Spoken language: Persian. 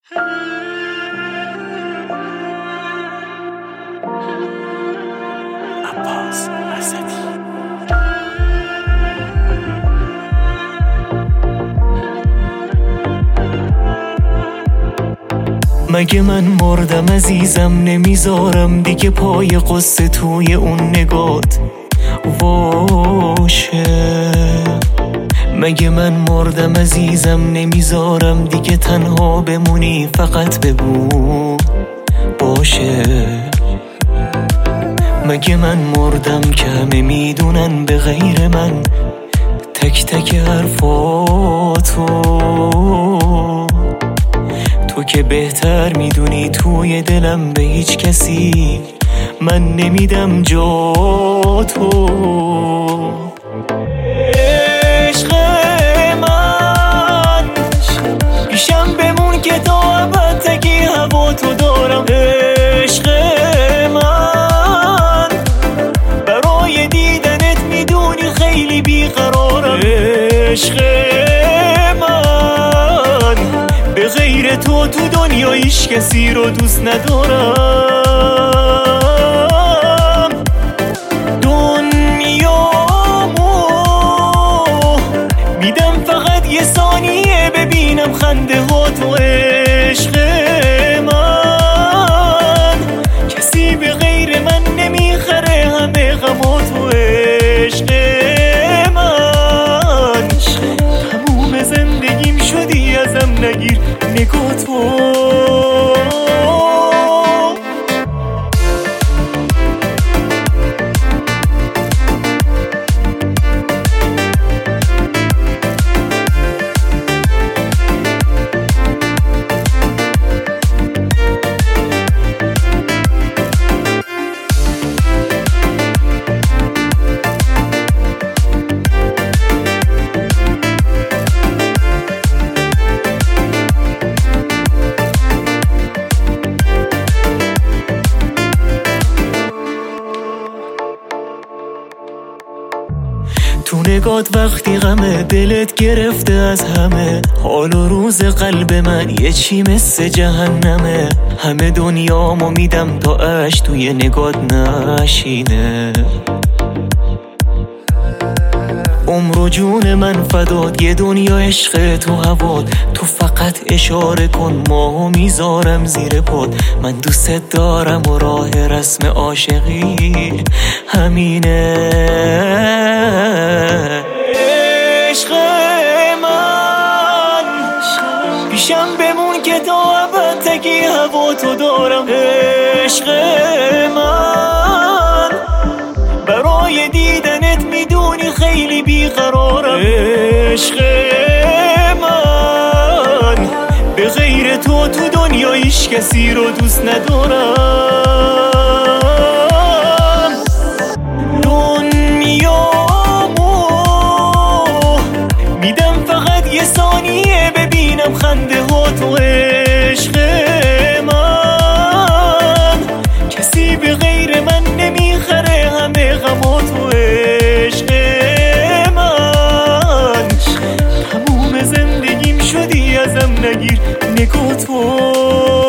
عباس اسدی. مگه من مردم عزیزم، نمیذارم دیگه پای قصه توی اون نگات واشه. مگه من مردم عزیزم، نمیذارم دیگه تنها بمونی، فقط بگو باشه. مگه من مردم که همه میدونن به غیر من تک تک حرفاتو، تو که بهتر میدونی توی دلم به هیچ کسی من نمیدم جا تو. عشق من پیشم بمون که تا ابد تکی هوا تو دارم. عشق من برای دیدنت میدونی خیلی بیقرارم. عشق من به غیر تو دنیا هیچ کسی رو دوست ندارم. دنیامو میدم فقط یه ثانیه ببینم خنده ها تو. عشق من کسی به غیر من نمیخره همه غما تو. عشق من تموم زندگیم شدی ازم نگیر نگاه تو. تو نگات وقتی غمه دلت گرفته از همه، حال و روز قلب من یه چی مثل جهنمه. همه دنیامو میدم تا اشک توی نگات نشینه. عمر و جون من فدات، یه دنیا عشق تو هوات. تو فقط اشاره کن ماهو میذارم زیر پات. من دوست دارم و راه رسم عاشقی همینه. عشق من پیشم بمون که تا ابد تکی هوا تو دارم. عشق من برای دیدنت میدونی خیلی بیقرارم. عشق من به غیر تو دنیا هیچ کسی رو دوست ندارم. دنیامو میدم فقط یه ثانیه ببینم خنده ها تو. عشق من کسی به غیر من نمیخره همه غما تو. عشق من تموم زندگیم شدی ازم نگیر نگاه تو.